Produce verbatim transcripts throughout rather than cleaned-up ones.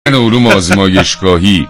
علوم آزمایشگاهی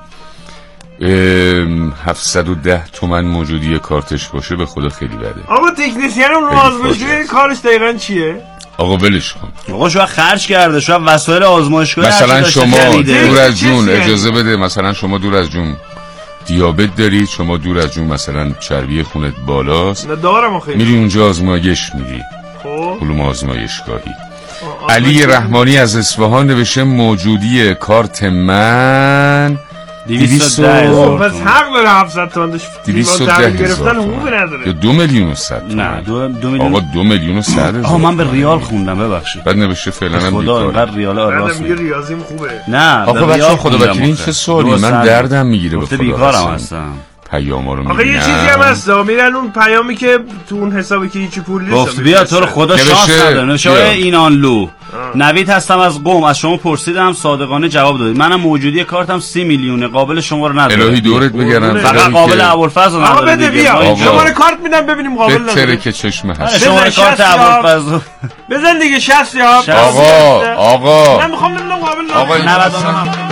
هفتصد و ده تومن موجودی کارتش باشه به خدا خیلی بده. آقا تکنیسیان علوم آزمایشگاهی کارش دقیقاً چیه؟ آقا ولش کن. آقا شما خرج کرده، شما وسایل آزمایشگاهی مثلا شما دور از جون اجازه بده، مثلا شما دور از جون دیابت دارید، شما دور از جون مثلا چربی خونت بالاست، دارم خیلی میری اونجا آزمایش میدی. خب علوم آزمایشگاهی. علی رحمانی از اصفهان نوشته موجودی کارت من دویست و ده هزار. پس حق داره هفتصد تومن داشت دویست و ده تحویل گرفتن حقوقی نداره. یا دو میلیون و صد تومن. نه دو, دو میلیون. آقا دو میلیون و صد هزار. آها من به ریال خوندم ببخشید. بعد نوشته فعلا هم خدا اینقدر ریال راست میگه ریاضیم خوبه. نه آقا بچه‌ها خدا وکیلی این چه سوالی، من دردم میگیره به خدا. بیکارم هستم. پیاما رو آقا یه چیزی هم هست میرن اون پیامی که تو اون حسابی که هیچی پول نیست گفت بیا تو رو خدا شانس نداره. نوشته اینان لو نوید هستم از قم، از شما پرسیدم صادقانه جواب دادید. منم موجودی کارتم سی میلیونه، قابل شما رو نداره. الهی دورت بگیرم فقط قابل ابوالفضل نداره. آقا بده بیا شماره کارت میدم ببینیم قابل نداره. بهتره که چشم هست. شماره کارت ابوالفضل بزن دیگه شصت یا آقا آقا من میخوام ببینم قابل نداره. آقا نود و نه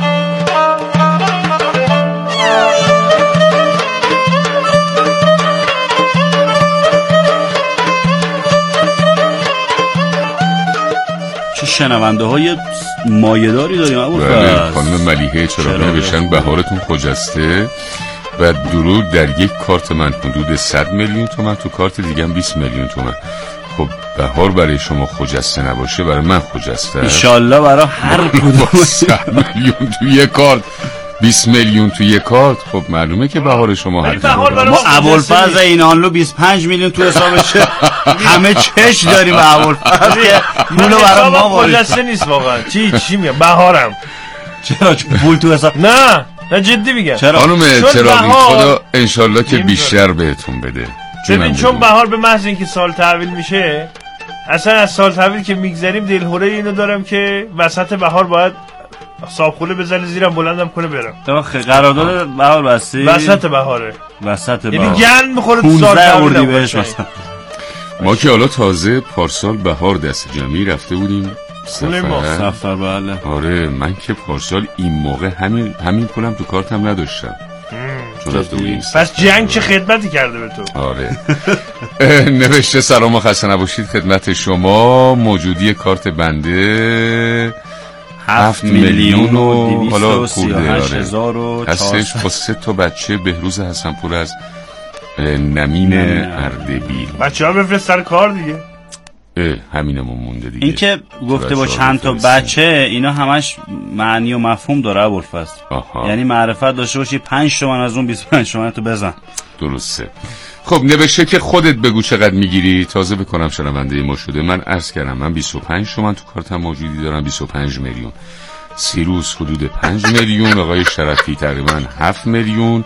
شنونده های مایه‌داری داریم ابوالفضل. خانم ملیحه چراغی نوشتن بهارتون خجسته و درود در یک کارت من حدود صد میلیون تومان، تو کارت دیگه هم بیست میلیون تومان. خب بهار برای شما خجسته نباشه برای من خجسته ان شاء الله برای هر کدوم صد میلیون تو یک کارت، بیست میلیون تو یک کارت. خب معلومه که بهار شما هر ما ابوالفضل اینانلو بیست و پنج میلیون تو حسابشه. همه چش داریم ابوالفضل پولو برای ما خجسته نیست واقعا. چی چی میگم بهارم چرا پول تو حساب؟ نه نه جدی میگم. خانم چراغی خدا انشالله که بیشتر بهتون بده. ببین چون بهار به محض اینکه سال تحویل میشه، اصلا از سال تحویل که میگذریم دلهوره اینو دارم که وسط بهار باید صابخونه بزنه زیرم بلندم کنه برم. آخه قرارداد بهار بستی؟ وسط بهاره. وسط بهار. یعنی گند میخوره تو سال تحویل بهش مثلا. ما که حالا تازه پارسال بهار دست جمعی رفته بودیم سفر. سفر بله. آره من که پارسال این موقع همین همین پولم تو کارتم نداشتم. چون رفته بودیم. پس جنگ چه خدمتی کرده به تو؟ آره. نوشته سلام و خسته نباشید خدمت شما، موجودی کارت بنده هفت میلیون و حالا خورده آره هستش با سه تا بچه. بهروز حسنپور از نمین اردبیل. بچه ها بفرست سر کار دیگه. همینمون مونده دیگه. این که گفته با چند تا بچه اینا همش معنی و مفهوم داره ابوالفضل. یعنی معرفت داشته باشی پنج تومن از اون بیست و پنج تومن تو بزن. درسته. خب نوشته که خودت بگو چقدر میگیری تازه بکنم شنونده ما شده. من عرض کردم من بیست و پنج تومن تو کارتم موجودی دارم، بیست و پنج میلیون. سیروس حدود پنج میلیون، آقای شرفی تقریبا هفت میلیون.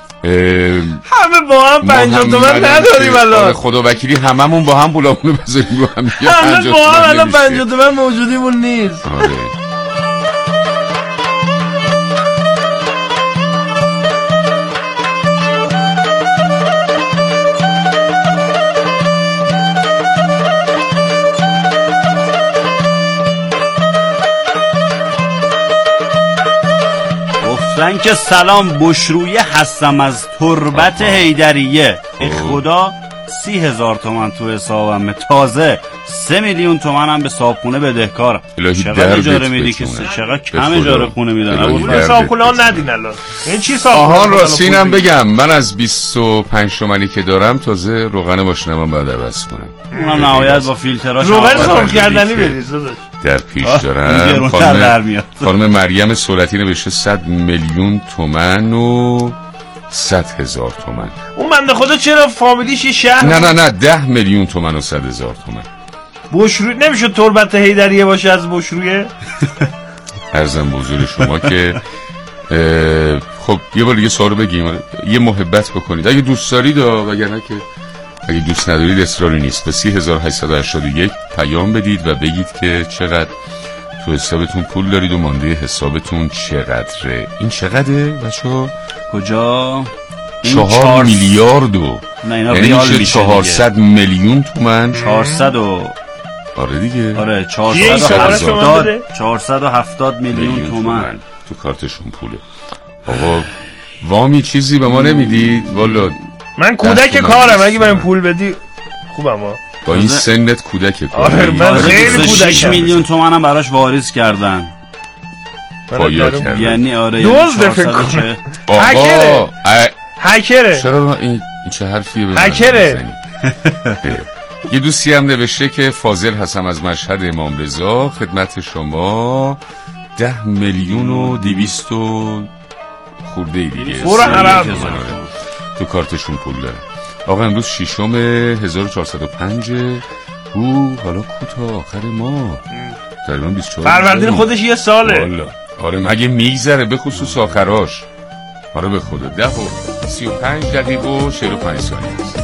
همه با هم پنجاه تومن نداریم الان. خدا وکیلی هممون با هم پولامونو بذاریم رو هم. همه با هم الان پنجاه تومن موجودیمون نیست. آره. گفتن که سلام بشرویه هستم از تربت حیدریه. ای خدا سی هزار تومن تو حسابم، تازه سه میلیون تومن هم به صابخونه بدهکارم. چقدر اجاره میدی که چقدر کم اجاره خونه میدن؟ صابخونه ها ندین الان. این چی صابخونه؟ آهان راستینم بگم من از بیست و پنج تومنی که دارم تازه روغن ماشینم باید عوض کنم. اونم نهایت با فیلتراش روغن صاف کردنی بریز داداش. در پیش دارم. خانم, خانم مریم سولتی نوشته صد میلیون تومن و صد هزار تومن. اون بنده خدا چرا فامیلیش شهر؟ نه نه نه ده میلیون تومن و صد هزار تومن. بشروی نمیشه تربت حیدریه باشه از بشرویه؟ عرضم به حضور شما که خب یه بار دیگه سوالو بگیم، یه محبت بکنید اگه دوست دارید، وگرنه که اگه دوست ندارید اصراری نیست. به سی هزار و هشتصد و هشتاد و یک پیام بدید و بگید که چقدر تو حسابتون پول دارید و مانده حسابتون چقدره. این چقدره بچه‌ها؟ کجا؟ چهار میلیارد و یعنی میشه چهارصد میلیون تومن. چهارصد و آره دیگه. آره چهارصد و هفتاد میلیون تومان تو کارتشون پوله. آقا وامی چیزی به ما نمیدید والا. من کودک کارم، اگه بریم پول بدی خوبم ها. با این سنت کودک کارم. آره من خیلی کودکم. شش میلیون تومان هم براش واریز کردن. پایا کردن. یعنی آره دوزده فکر کنم. آقا هکره. چرا این چه حرفیه به هکره. یه دوستی هم نوشته که فاضل هستم از مشهد امام رضا، خدمت شما ده میلیون و دویست و خورده ای دیگه تو کارتشون پول داره. آقا امروز ششم هزار و چهارصد و پنج او حالا کوتا آخر ما تقریبا بیست و چهار فروردین خودش یه ساله والا. آره مگه میگذره به خصوص آخراش. آره به خدا ده و سی و پنج دقیقه و چهل و پنج ثانیه است.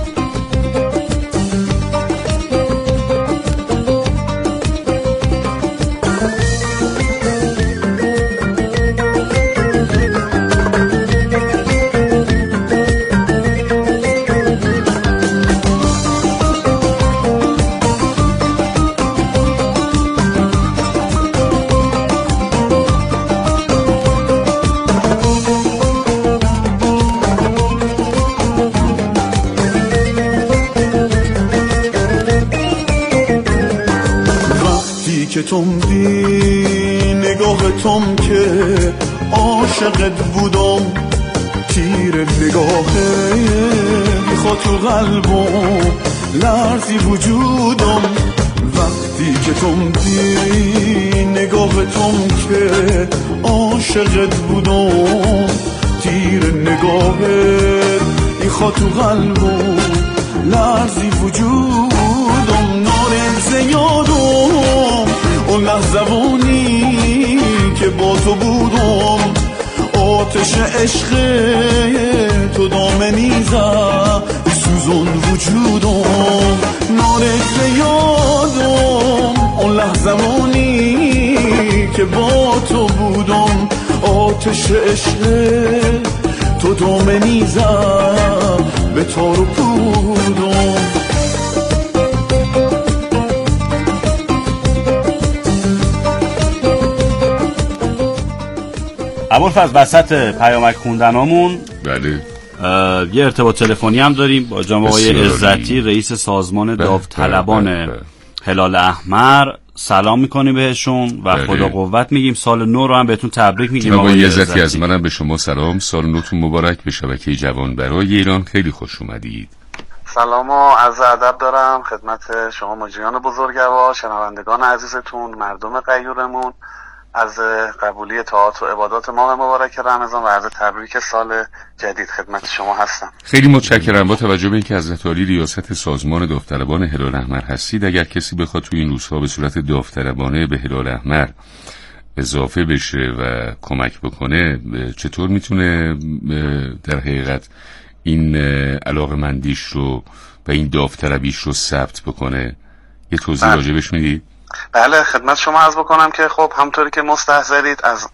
تم دی نگاه تم که عاشقت بودم، تیر نگاهه میخواد تو قلبم لرزی وجودم. وقتی که تم دی نگاه تم که عاشقت بودم، تیر نگاهه میخواد تو قلبم لرزی وجودم. نارم زیادم اون لحظوانی که با تو بودم، آتش عشق تو دامنی زد سوزون وجودم. نارت یادم اون لحظوانی که با تو بودم، آتش عشق تو دامنی زد به تار و پودم. ابوالفضل وسط پیامک خوندنامون بله یه ارتباط تلفنی هم داریم با جناب آقای عزتی، رئیس سازمان داوطلبان هلال احمر. سلام میکنیم بهشون و بله. خدا قوت میگیم. سال نو رو هم بهتون تبریک میگیم. جناب آقای عزتی از منم به شما سلام. سال نوتون مبارک. به شبکه جوان برای ایران خیلی خوش اومدید. سلام و عرض ادب دارم خدمت شما مجریان بزرگوار، شنوندگان عزیزتون، مردم غیورمون. از قبولی طاعات و عبادات ماه مبارک رمضان و عرض تبریک سال جدید خدمت شما هستم. خیلی متشکرم. با توجه به اینکه حضرت عالی ریاست سازمان داوطلبان هلال احمر هستید، اگر کسی بخواد توی این روزها به صورت داوطلبانه به هلال احمر اضافه بشه و کمک بکنه، چطور میتونه در حقیقت این علاقمندیش رو و این داوطلبیش رو ثبت بکنه؟ یه توضیح راجبش میدید؟ بله خدمت شما عرض بکنم که خب همطوری که مستحضرید از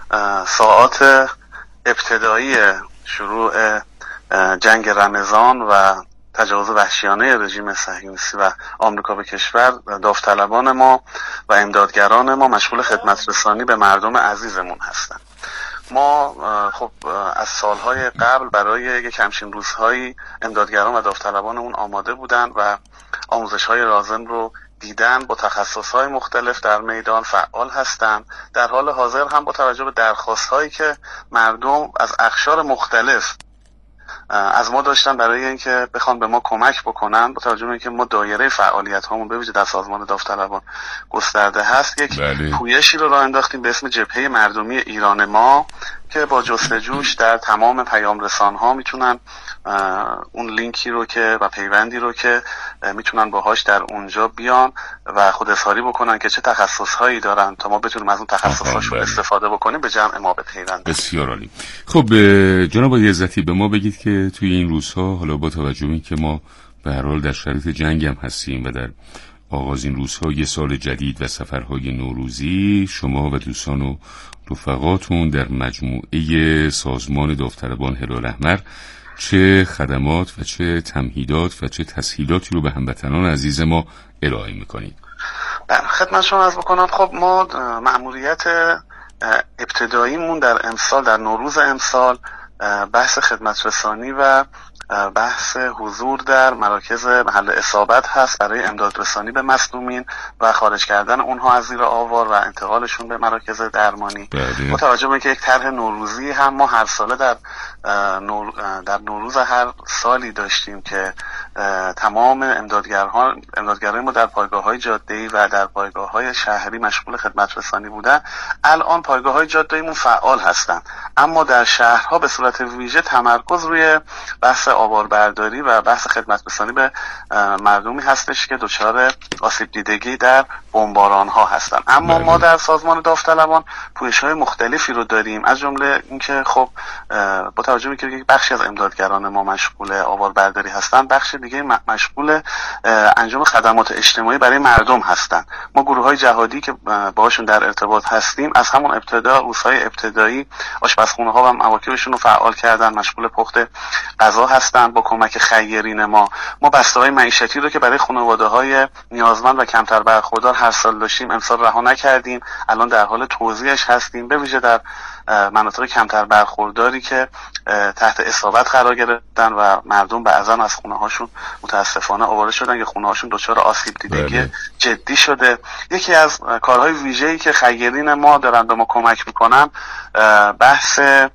ساعات ابتدایی شروع جنگ رمضان و تجاوز وحشیانه رژیم صهیونیستی و آمریکا به کشور، داوطلبان ما و امدادگران ما مشغول خدمت رسانی به مردم عزیزمون هستند. ما خب از سالهای قبل برای یک همچین روزهایی امدادگران و داوطلبانمون آماده بودن و آموزش‌های لازم رو دیدن. با تخصص‌های مختلف در میدان فعال هستند. در حال حاضر هم با توجه به درخواست‌هایی که مردم از اقشار مختلف از ما داشتن برای اینکه بخوان به ما کمک بکنن، با توجه به اینکه ما دایره فعالیت هامون به ویژه در سازمان داوطلبان گسترده هست، یک بله. پویشی رو راه انداختیم به اسم جبهه مردمی ایران ما که با جستجوش در تمام پیام رسان ها میتونن اون لینکی رو که و پیوندی رو که میتونن باهاش در اونجا بیان و خود اظهاری بکنن که چه تخصص هایی دارن تا ما بتونیم از اون تخصص هاشون استفاده بکنیم، به جمع ما بپیوندن. بسیار عالی. خب جناب آقای عزتی به ما بگید که توی این روزها، حالا با توجه به اینکه ما به هر حال در شرایط جنگ هم هستیم و در آغاز این روزها یه سال جدید و سفرهای نوروزی، شما و دوستان و رفقاتون در مجموعه سازمان داوطلبان هلال احمر چه خدمات و چه تمهیدات و چه تسهیلاتی رو به هموطنان عزیز ما ارائه میکنید؟ خدمت شما عرض بکنم. خب ما مأموریت ابتداییمون در امسال، در نوروز امسال، بحث خدمت رسانی و بحث حضور در مراکز محل اصابت هست برای امداد رسانی به مصدومین و خارج کردن اونها از زیر آوار و انتقالشون به مراکز درمانی. با توجه به اینکه یک طرح نوروزی هم ما هر ساله در نور در نوروز هر سالی داشتیم که تمام امدادگران امدادگرای ما در پایگاه‌های جاده‌ای و در پایگاه‌های شهری مشغول خدمت رسانی بودن، الان پایگاه‌های جاده‌ایمون فعال هستند، اما در شهرها به صورت ویژه تمرکز روی بحث آواربرداری و بحث خدمت رسانی به مردمی هستش که دچار آسیب دیدگی در بمباران‌ها هستند. اما بله. ما در سازمان داوطلبان پویش‌های مختلفی رو داریم، از جمله اینکه خب با توجه به اینکه بخشی از امدادگران ما مشغول آواربرداری هستند، بخش دیگه مشغول انجام خدمات اجتماعی برای مردم هستند. ما گروه‌های جهادی که باهاشون در ارتباط هستیم از همون ابتدا، روزهای ابتدایی آشپزخونه‌ها و مواکبشون رو فعال کردن، مشغول پخت غذا هستن. با کمک خیرین ما ما بسته‌های معیشتی رو که برای خانواده‌های نیازمند و کمتر برخوردار هر سال داشتیم امسال رها نکردیم، الان در حال توزیعش هستیم، به ویژه در مناطق کمتر برخورداری که تحت اصابت قرار گرفتن و مردم بعضا از خونه‌هاشون متاسفانه آواره شدن یا خونه‌هاشون دچار آسیب دیدگی بله. جدی شده. یکی از کارهای ویژه‌ای که خیرین ما دارن به ما کمک میکنن بحث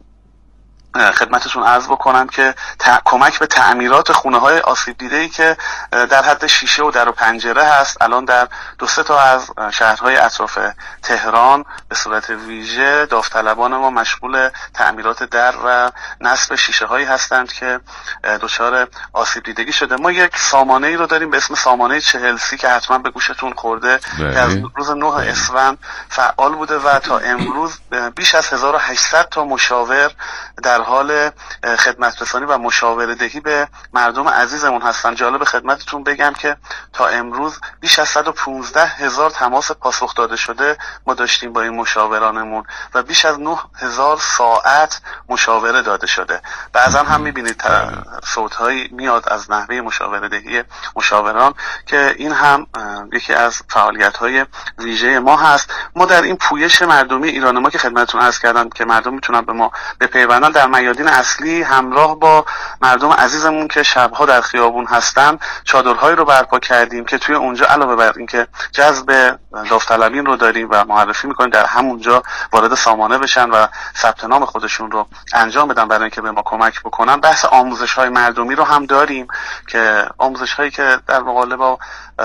خدمتتون عرض بکنم که کمک به تعمیرات خونه‌های آسیب دیده‌ای که در حد شیشه و در و پنجره هست. الان در دو سه تا از شهرهای اطراف تهران به صورت ویژه داوطلبان ما مشغول تعمیرات در و نصب شیشه‌هایی هستند که دچار آسیب دیدگی شده. ما یک سامانه‌ای رو داریم به اسم سامانه چهل سی که حتما به گوشتون خورده بله. که از روز نه اسفند فعال بوده و تا امروز بیش از هزار و هشتصد تا مشاور در حال خدمت رسانی و مشاوره دهی به مردم عزیزمون هستن. جالب خدمتتون بگم که تا امروز بیش از صد و پانزده هزار تماس پاسخ داده شده ما داشتیم با این مشاورانمون و بیش از نه هزار ساعت مشاوره داده شده. بعضا هم میبینید صوتهایی میاد از نحوه مشاوره دهی مشاوران که این هم یکی از فعالیت‌های ویژه ما هست. ما در این پویش مردمی ایران ما که خدمتتون عرض کردم که مردم میتونن به ما بپیوندن، در میادین اصلی همراه با مردم عزیزمون که شبها در خیابون هستن چادرهایی رو برپا کردیم که توی اونجا علاوه بر اینکه جذب داوطلبین رو داریم و معرفی میکنیم در همونجا وارد سامانه بشن و ثبت نام خودشون رو انجام بدن برای اینکه به ما کمک بکنن، بحث آموزش‌های مردمی رو هم داریم که آموزش‌هایی که در مقابل با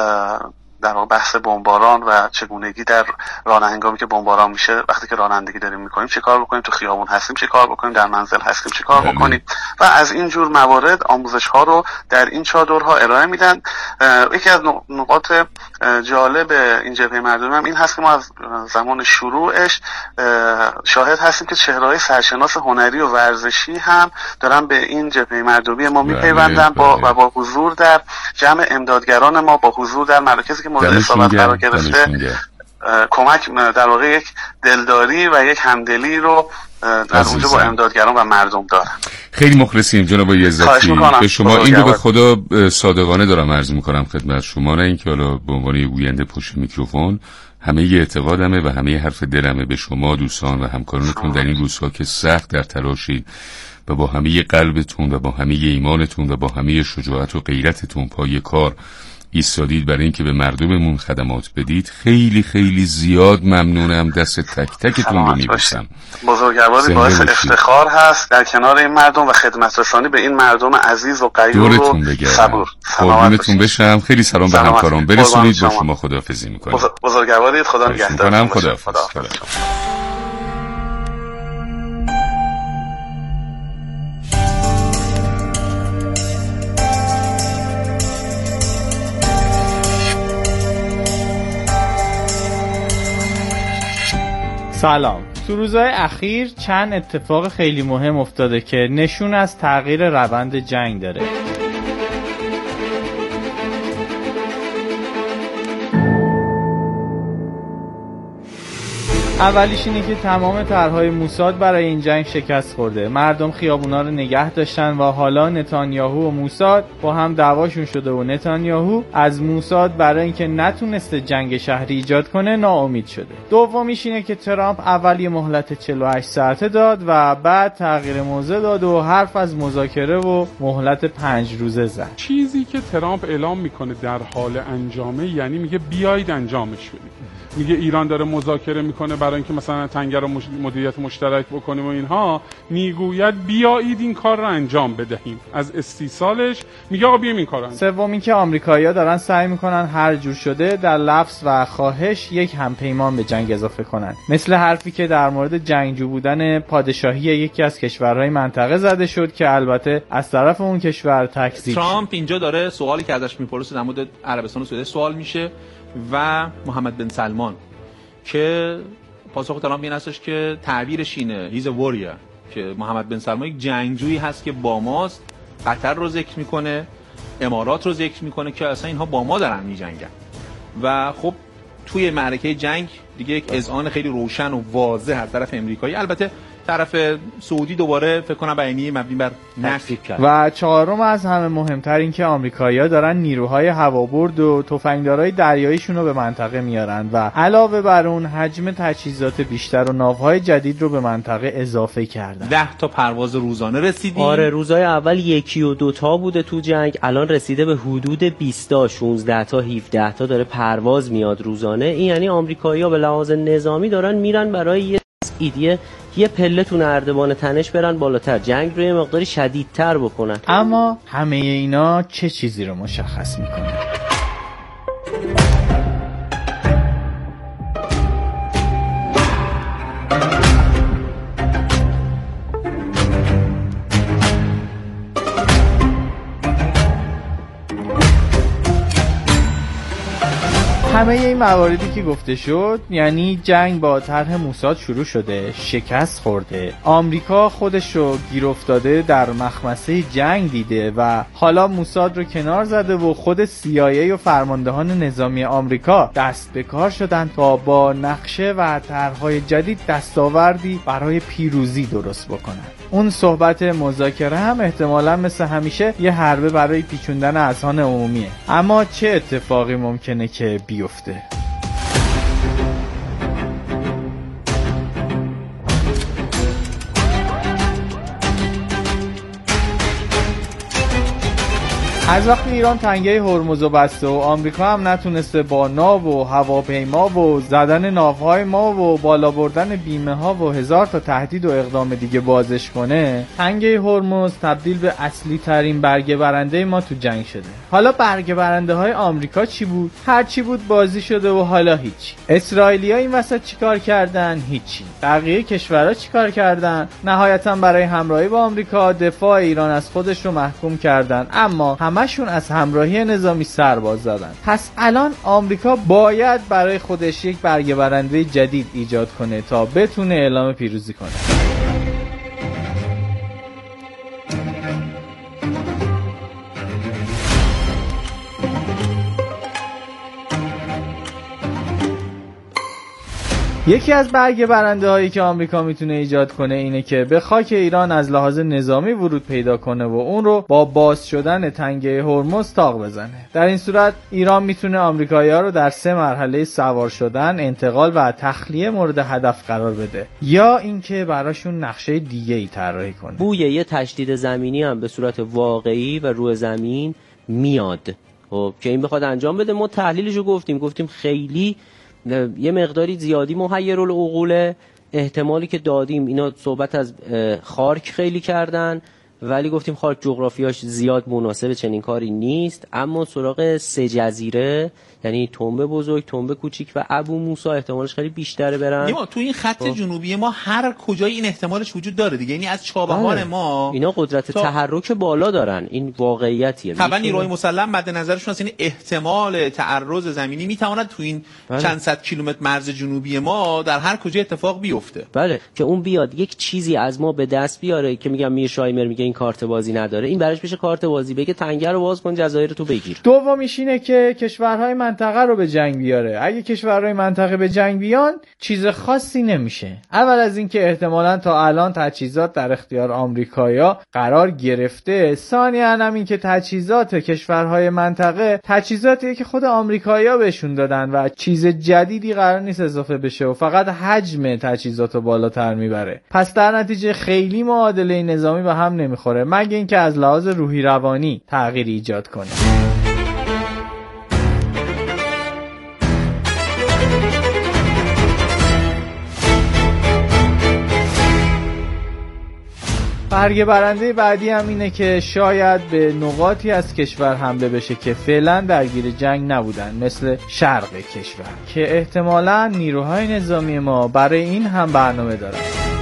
در واقع بحث بمباران و چگونگی در رانندگی هنگامی که بمباران میشه، وقتی که رانندگی داریم میکنیم چه کار بکنیم، تو خیابون هستیم چه کار بکنیم، در منزل هستیم چه کار بکنیم و از این جور موارد آموزش ها رو در این چادرها ارائه میدن. یکی از نقاط جالب این جبهه مردمی هم این هست که ما از زمان شروعش شاهد هستیم که چهره‌های سرشناس هنری و ورزشی هم دارن به این جبهه مردمی ما میپیوندن با و با حضور در جمع امدادگران ما، با حضور در مراکزی که مورد اصابت قرار گرفته کمک در واقع یک دلداری و یک همدلی رو در اونجا با امدادگران و مردم دارن. خیلی مخلصیم جناب یزدی به شما. این رو به خدا صادقانه دارم عرض میکنم خدمت شما، نه اینکه حالا به عنوان گوینده پشت میکروفون، همه ی اعتقادمه و همه ی حرف دلمه به شما دوستان و همکارانتون در این روزها که سخت در تلاشید و با همه قلبتون و با همه ایمانتون و با همه شجاعت و غیرتتون پای کار ایستادید برای اینکه به مردممون خدمات بدید. خیلی خیلی زیاد ممنونم، دست تک تکتون رو میبوسم. بزرگواری باعث افتخار هست در کنار این مردم و خدمت رسانی به این مردم عزیز و غیور و صبور. قربونتون بشم. خیلی سلام به همکاران برسونید. با شما خداحافظی میکنم. بزرگوارید، خدا نگهدار. خداحافظ. سلام. تو روزهای اخیر چند اتفاق خیلی مهم افتاده که نشون از تغییر روند جنگ داره. اولیش اینه که تمام طرحهای موساد برای این جنگ شکست خورده. مردم خیابونا رو نگه داشتن و حالا نتانیاهو و موساد با هم دعواشون شده و نتانیاهو از موساد برای اینکه نتونسته جنگ شهری ایجاد کنه ناامید شده. دومیش اینه که ترامپ اول یه مهلت چهل و هشت ساعته داد و بعد تغییر موضع داد و حرف از مذاکره و مهلت پنج روزه زد. چیزی که ترامپ اعلام میکنه در حال انجامه، یعنی میگه بیایید انجامش بدید. میگه ایران داره مذاکره میکنه برای اینکه مثلا تنگه رو مش... مدیریت مشترک بکنیم و اینها، میگوید بیایید این کار رو انجام بدهیم. از استیصالش میگه آقا بیایم این کار رو انجام. سومی که آمریکایی‌ها دارن سعی میکنن هر جور شده در لفظ و خواهش یک همپیمان به جنگ اضافه کنن، مثل حرفی که در مورد جنگجو بودن پادشاهی یکی از کشورهای منطقه زده شد که البته از طرف اون کشور تکذیب. ترامپ اینجا داره سوالی که ازش میپرسه در مورد عربستان و سعودی سوال میشه و محمد بن سلمان که پاسخ ترامپ این هستش که تعبیرش اینه هیز واریر، که محمد بن سلمان یک جنگجویی هست که با ماست. قطر رو ذکر میکنه، امارات رو ذکر میکنه که اصلا اینها با ما دارن میجنگن و خب توی معرکه جنگ دیگه یک اذعان خیلی روشن و واضح از طرف امریکایی، البته طرف سعودی دوباره فکر کنم بیانیه مبنی بر نفی کرد. و چهارم از همه مهمتر این که آمریکایی‌ها دارن نیروهای هوابرد و تفنگدارای دریاییشون رو به منطقه میارن و علاوه بر اون حجم تجهیزات بیشتر و ناوهای جدید رو به منطقه اضافه کردن. ده تا پرواز روزانه رسیدیم. آره، روزای اول یکی و دوتا بوده تو جنگ، الان رسیده به حدود بیست تا شانزده تا هفده تا داره پرواز میاد روزانه. این یعنی آمریکایی‌ها به لحاظ نظامی دارن میرن برای یه ایده یه پله تو نردبان تنش برن بالاتر، جنگ رو یه مقداری شدیدتر بکنن. اما همه اینا چه چیزی رو مشخص میکنه؟ همه این مواردی که گفته شد، یعنی جنگ با طرح موساد شروع شده، شکست خورده، آمریکا خودش رو گیر افتاده در مخمسه جنگ دیده و حالا موساد رو کنار زده و خود سی آی ای و فرماندهان نظامی آمریکا دست به کار شدن تا با نقشه و طرح‌های جدید دستاوردی برای پیروزی درست بکنن. اون صحبت مذاکره هم احتمالاً مثل همیشه یه حربه برای پیچوندن اذهان عمومیه. اما چه اتفاقی ممکنه که بیفته؟ از وقتی ایران تنگه هرمز رو بسته و آمریکا هم نتونسته با ناو و هواپیما و زدن ناوهای ما و بالا بردن بیمه ها و هزار تا تهدید و اقدام دیگه بازش کنه، تنگه هرمز تبدیل به اصلی ترین برگه برنده ما تو جنگ شده. حالا برگه برنده های آمریکا چی بود؟ هر چی بود بازی شده و حالا هیچی. اسرائیلی‌ها این وسط چیکار کردن؟ هیچی. بقیه کشورها چیکار کردن؟ نهایتاً برای همراهی با آمریکا دفاع ایران از خودش رو محکوم کردن، اما همشون از همراهی نظامی سرباز زدن. پس الان آمریکا باید برای خودش یک برگه برنده جدید ایجاد کنه تا بتونه اعلام پیروزی کنه. یکی از برگه برنده هایی که آمریکا میتونه ایجاد کنه اینه که به خاک ایران از لحاظ نظامی ورود پیدا کنه و اون رو با باز شدن تنگه هرمز طاق بزنه. در این صورت ایران میتونه آمریکایی‌ها رو در سه مرحله سوار شدن، انتقال و تخلیه مورد هدف قرار بده، یا اینکه براشون نقشه دیگه ای طراحی کنه. بوی یه تشدید زمینی هم به صورت واقعی و روی زمین میاد. خب که این بخواد انجام بده، ما تحلیلشو گفتیم گفتیم خیلی یه مقداری زیادی محیرالعقوله. احتمالی که دادیم اینا صحبت از خارک خیلی کردن، ولی گفتیم خارک جغرافیاش زیاد مناسب چنین کاری نیست. اما سراغ سه جزیره، یعنی تنبه بزرگ، تنبه کوچیک و ابو موسی، احتمالش خیلی بیشتره برن. ما تو این خط خب. جنوبی ما هر کجای این احتمالش وجود داره دیگه، یعنی از چابهار بله. ما اینا قدرت تا... تحرک بالا دارن. این واقعیتیه. طبعا نیروهای مسلح مد نظرشون هست، این احتمال تعرض زمینی میتواند تو این بله. چند صد کیلومتر مرز جنوبی ما در هر کجا اتفاق بیفته. بله، که اون بیاد یک چیزی از ما به دست بیاره که میگم میرشایمر میگه این کارت بازی نداره، این براش بشه کارت بازی، بگه تنگه رو باز کن، جزایر تو بگیر. دومیش اینه که کشورهای منطقه رو به جنگ بیاره. اگه کشورهای منطقه به جنگ بیان چیز خاصی نمیشه. اول از اینکه احتمالاً تا الان تجهیزات در اختیار آمریکایا قرار گرفته، ثانیاً هم این که تجهیزات کشورهای منطقه تجهیزاتیه که خود آمریکایا بهشون دادن و چیز جدیدی قرار نیست اضافه بشه و فقط حجم تجهیزات رو بالاتر میبره. پس در نتیجه خیلی معادله نظامی به هم نمیخوره، مگه اینکه از لحاظ روحی روانی تغییر ایجاد کنه. برگ برنده بعدی هم اینه که شاید به نقاطی از کشور حمله بشه که فعلا درگیر جنگ نبودن، مثل شرق کشور که احتمالاً نیروهای نظامی ما برای این هم برنامه دارن.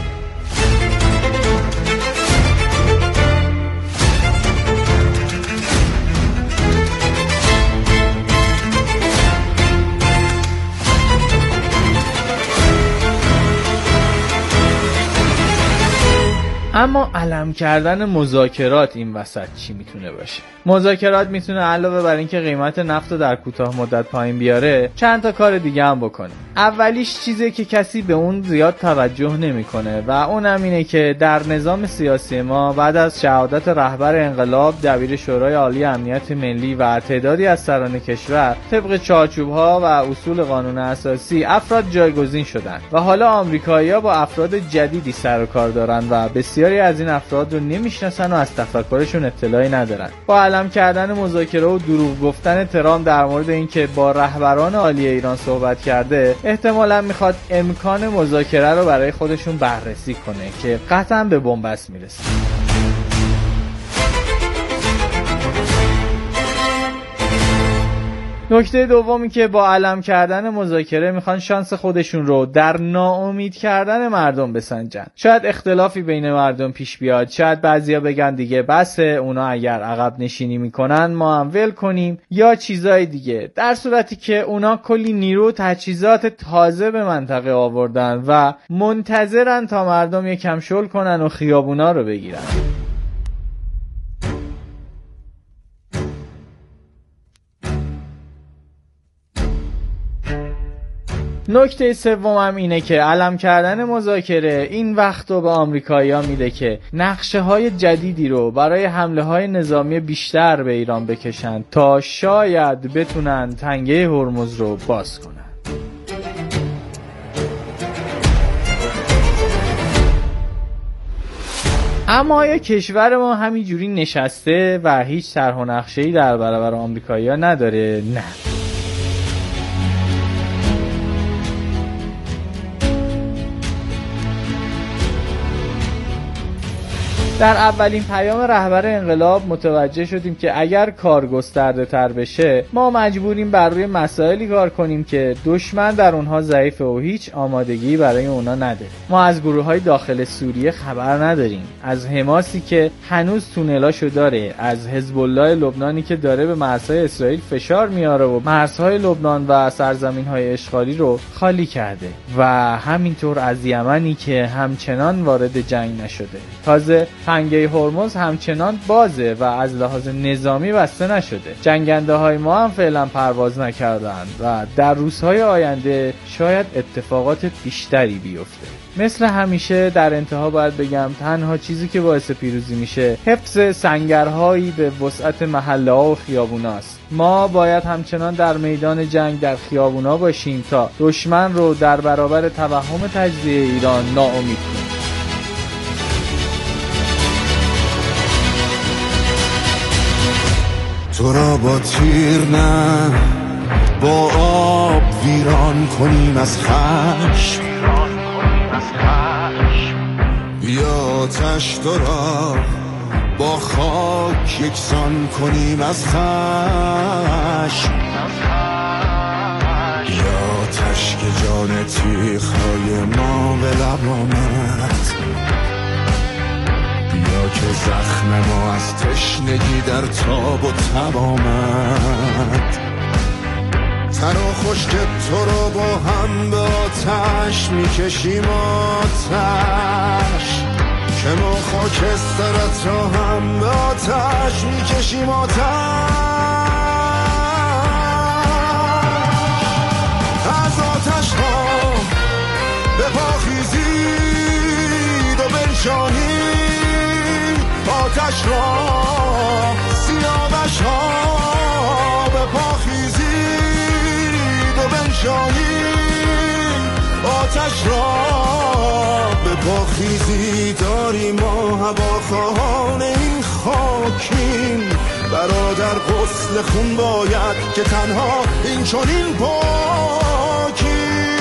اما علم کردن مذاکرات این وسط چی میتونه باشه؟ مذاکرات میتونه علاوه بر اینکه قیمت نفت رو در کوتاه مدت پایین بیاره، چند تا کار دیگه هم بکنه. اولیش چیزی که کسی به اون زیاد توجه نمیکنه و اونم اینه که در نظام سیاسی ما بعد از شهادت رهبر انقلاب، دبیر شورای عالی امنیت ملی و تعدادی از سران کشور، طبق چارچوب‌ها و اصول قانون اساسی افراد جایگزین شدن و حالا آمریکایی‌ها با افراد جدیدی سر و کار دارن و بسیاری از این افراد رو نمیشناسن و از تفکرشون اطلاعی ندارن. با علم کردن مذاکره و دروغ گفتن ترامپ در مورد اینکه با رهبران عالی ایران صحبت کرده، احتمالاً میخواد امکان مذاکره رو برای خودشون بررسی کنه که قطعاً به بنبست میرسه. نکته دومی که با علم کردن مذاکره میخوان شانس خودشون رو در ناامید کردن مردم بسنجن. شاید اختلافی بین مردم پیش بیاد، شاید بعضیا بگن دیگه بسه، اونا اگر عقب نشینی میکنن ما هم ول کنیم، یا چیزای دیگه، در صورتی که اونا کلی نیرو و تجهیزات تازه به منطقه آوردن و منتظرن تا مردم یکم شل کنن و خیابونا رو بگیرن. نکته سومم اینه که علم کردن مذاکره این وقت رو به آمریکایی‌ها میده که نقشه های جدیدی رو برای حمله های نظامی بیشتر به ایران بکشن تا شاید بتونن تنگه هرمز رو باز کنن. اما آیا کشور ما همینجوری نشسته و هیچ طرح و نقشه‌ای در برابر آمریکایی‌ها نداره؟ نه. در اولین پیام رهبر انقلاب متوجه شدیم که اگر کار گسترده تر بشه ما مجبوریم بر روی مسائلی کار کنیم که دشمن در اونها ضعیفه و هیچ آمادگی برای اونا نداره. ما از گروه‌های داخل سوریه خبر نداریم، از حماسی که هنوز تونلاشو داره، از حزب الله لبنانی که داره به مرزهای اسرائیل فشار میاره و مرزهای لبنان و سرزمین‌های اشغالی رو خالی کرده، و همینطور از یمنی که همچنان وارد جنگ نشده. تازه تنگه هرمز همچنان بازه و از لحاظ نظامی بسته نشده. جنگنده های ما هم فعلا پرواز نکردن و در روزهای آینده شاید اتفاقات بیشتری بیفته. مثل همیشه در انتها باید بگم تنها چیزی که باعث پیروزی میشه حفظ سنگرهایی به وسعت محله ها و خیابوناست. ما باید همچنان در میدان جنگ در خیابونا باشیم تا دشمن رو در برابر توهم تجزیه ایران ناامید کنیم. تو را با تیر نه با آب ویران کنیم از خشم، بیا آتش تو را با خاک یکسان کنیم از خشم، یا آتش که جان تیغ‌های ما به لب آمد، بیا که زخم ما از تشنگی در تاب و تب آمد، تن و خشک تو رو با هم به آتش میکشیم آتش، که ما خاکسترت را هم به آتش میکشیم آتش. بنشانی آتش را، سیاوش ها به پا خیزید و بنشانی آتش را به پا خیزید. داری ما هواخواهان این خاکیم، برادر غسل خون باید که تنها این چنین پاکی.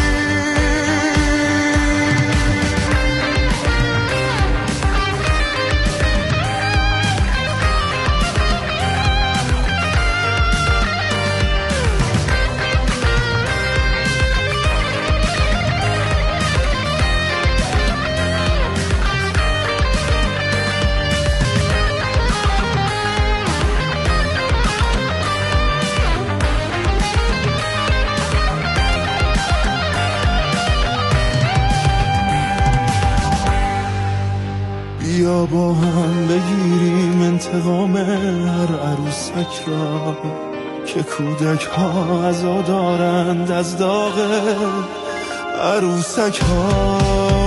بیا با هم بگیریم انتقام هر عروسک را که کودک ها عزا دارند از داغ عروسک ها.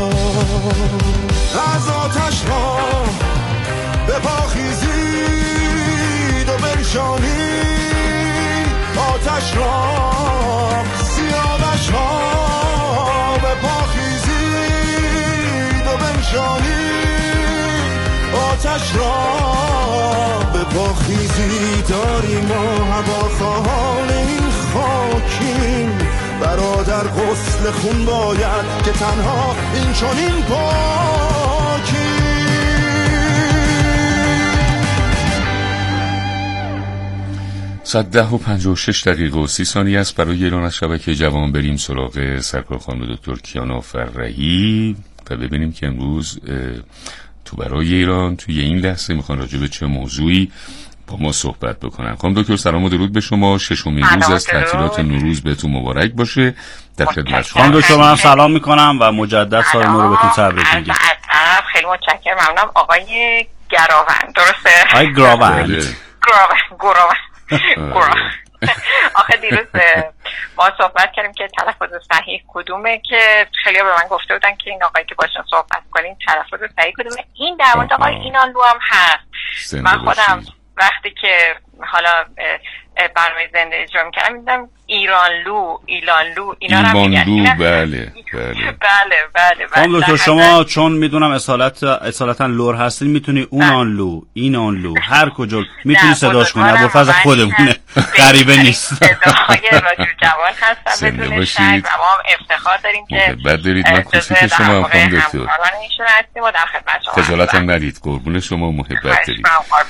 از آتش ها به پا خیزید و بنشانید آتش را، سیاوش ها به پا خیزید و بنشانید آتش را به پا خیزی. داری ما هواخواهان این خاکیم، برادر غسل خون باید که تنها این چنین پاکی. ساعت ده و پنجاه و شش دقیقه و سی ثانیه است. برای اعلان از شبکه جوان بریم سراغ سرکار خانم دکتر کیانا فرحی و ببینیم که امروز تو برای ایران توی این لحظه میخوان راجع به چه موضوعی با ما صحبت بکنن. خانم دکتر سلام و درود به شما. ششمین روز از تعطیلات نوروز بهتون مبارک باشه. در خدمت شما. خانم دکتر من سلام میکنم و مجدد سال نو رو بهتون تبریک میگم. خیلی متشکرم، ممنونم. آقای گراوند درسته؟ آقای گراوند گراوند گراوند آخه دیروز ما صحبت کردیم که تلفظ صحیح کدومه، که خیلی به من گفته بودن که این آقای که باشون صحبت کنیم تلفظ صحیح کدومه. این در مورد آقای اینانلو هم هست. من خودم وقتی که حالا برنامه زنده اجرا میکردم میدونم ایرانلو، ایلانلو، اینا رو ایمانلو. بله بله بله بله. خانم دکتر شما چون میدونم اصالت اصالتا لور هستین میتونی اونانلو، اینانلو، هر کجا میتونی صداش کنی. ابوالفضل خودمونه، غریبه نیست. صداهای رادیو جوان هستم بدون شک و ما هم افتخار داریم که بعد دارید من کوچیک شما هم خانم دکتر ایشون هستیم و در خدمت شما. خجالت هم ندید، قربون شما و محبت دارید.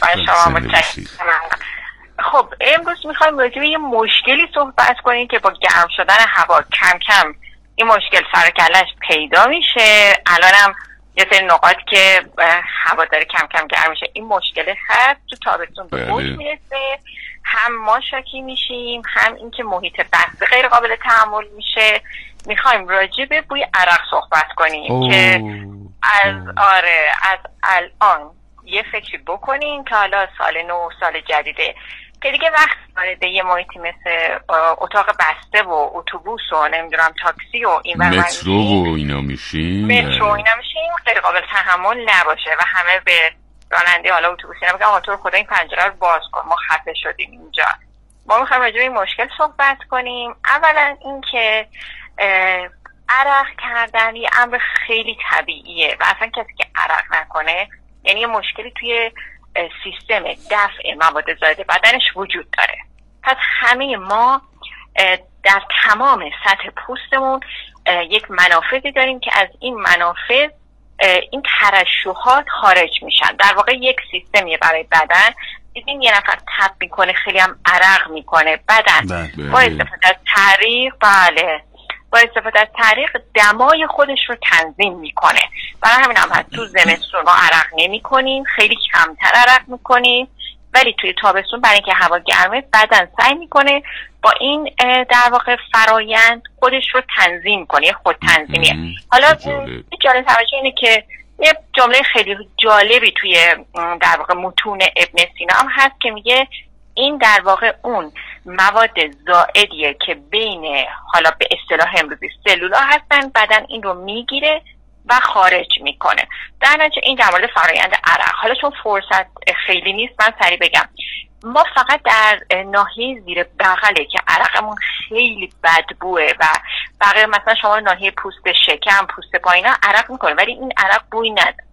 خب امروز میخوایم راجع به یه مشکلی صحبت کنیم که با گرم شدن هوا کم کم این مشکل سر کلش پیدا میشه. الانم یه سری نقاط که هوا داره کم کم گرم میشه، این مشکل هست. تو تابستون به اوج میرسه، هم ما شاکی میشیم، هم اینکه محیط بسته غیر قابل تحمل میشه. میخوایم راجع به بوی عرق صحبت کنیم اوه. که از آره از الان یه فکری بکنین که حالا سال نو سال جدیده که دیگه وقت وارد یه محیطی مثل اتاق بسته و اتوبوس و نمیدونم تاکسی و این مترو و اینا میشیم مترو و اینا میشیم غیر قابل تحمل نباشه و همه به راننده حالا اتوبوس اینا بگن آقا تو خدا این پنجره رو باز کن، ما خفه شدیم اینجا. ما میخوایم راجع به این مشکل صحبت کنیم. اولا اینکه عرق کردن یه امر خیلی طبیعیه و اصلا کسی که عرق نکنه یعنی یه مشکلی توی سیستم دفع مواد زایده بدنش وجود داره. پس همه ما در تمام سطح پوستمون یک منافذی داریم که از این منافذ این ترشحات خارج میشن. در واقع یک سیستمیه برای بدن. دیدین یه نفر تب میکنه خیلی هم عرق میکنه، بدن با استفاده از تعریق بله با استفاده از تعریق دمای خودش رو تنظیم میکنه. برای همین هم هست تو زمستون ما عرق نمی کنیم، خیلی کمتر عرق میکنیم، ولی توی تابستون برای اینکه هوا گرمه بدن سعی میکنه با این در واقع فرایند خودش رو تنظیم کنه، خود تنظیمیه. حالا جالب توجه اینه که یه جمله خیلی جالبی توی در واقع متون ابن سینا هم هست که میگه این در واقع اون مواد زائدیه که بین حالا به اصطلاح امروزی سلولا هستن، بدن این رو میگیره و خارج میکنه. در نتیجه این در مورد فرایند عرق. حالا چون فرصت خیلی نیست من سریع بگم، ما فقط در ناحیه زیر بغله که عرقمون خیلی بدبوه و بقیه مثلا شما ناحیه پوست شکم، پوست پایینا عرق میکنه ولی این عرق بوی نداره.